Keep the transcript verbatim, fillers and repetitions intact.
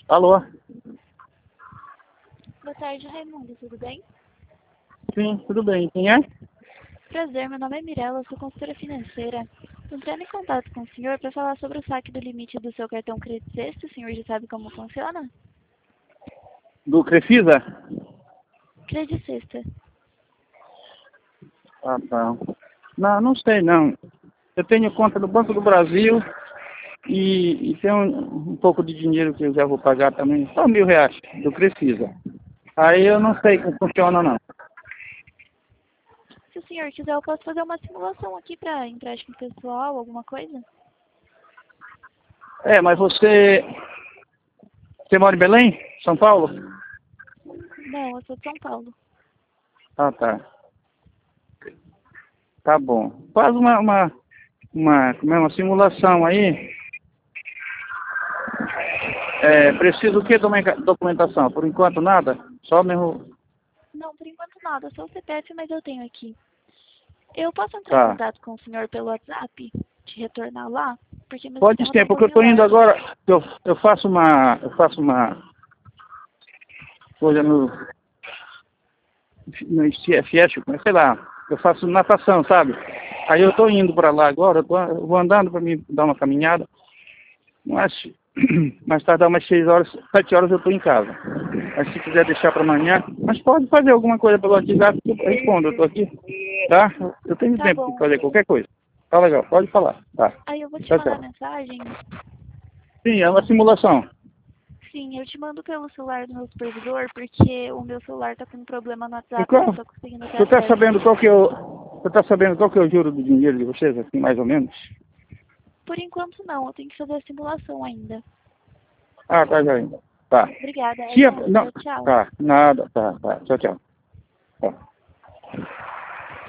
Alô? Boa tarde, Raimundo, tudo bem? Sim, tudo bem. Quem é? Prazer, meu nome é Mirella, sou consultora financeira. Estou entrando em contato com o senhor para falar sobre o saque do limite do seu cartão Crédito Sexto. O senhor já sabe como funciona? Do Crefisa? Crédito Sexta. Ah, tá. Não, não sei não. Eu tenho conta do Banco do Brasil e, e tenho um, um pouco de dinheiro que eu já vou pagar também. Só mil reais do Crefisa. Aí eu não sei como funciona não. Se o senhor quiser, eu posso fazer uma simulação aqui para empréstimo pessoal, alguma coisa? É, mas você... Você mora em Belém? São Paulo? Não, eu sou de São Paulo. Ah, tá. Tá bom. Faz uma, uma, uma, como é, uma simulação aí. É, preciso o que documenca- documentação? Por enquanto nada? Só mesmo... Não, por enquanto nada, só o C P F, mas eu tenho aqui. Eu posso entrar em Tá. contato com o senhor pelo WhatsApp? Te retornar lá? Porque meu Pode sistema está ser, um porque eu pouquinho estou indo lento. agora, eu, eu faço uma, eu faço uma coisa no, no Fiat, sei lá, eu faço natação, sabe? Aí eu estou indo para lá agora, eu, tô, eu vou andando para me dar uma caminhada, mas mais tarde, umas seis horas, sete horas eu estou em casa. Mas se quiser deixar para amanhã, mas pode fazer alguma coisa pelo WhatsApp que eu respondo, eu estou aqui, tá? Eu tenho Tá tempo de bom. fazer qualquer coisa. Tá legal, pode falar, tá? Aí eu vou te Tchau, mandar tchau. mensagem. Sim, é uma simulação. Sim, eu te mando pelo celular do meu supervisor, porque o meu celular tá com um problema no E WhatsApp, eu qual, não tô conseguindo ter você está acesso. sabendo qual que eu, você está sabendo qual que é o juro do dinheiro de vocês, assim, mais ou menos? Por enquanto não, eu tenho que fazer a simulação ainda. Ah, tá, já ainda. Tá. Obrigada, Se a, Raimundo. não, Tchau. tá, nada, tá, tá. Tchau, tchau. Tá.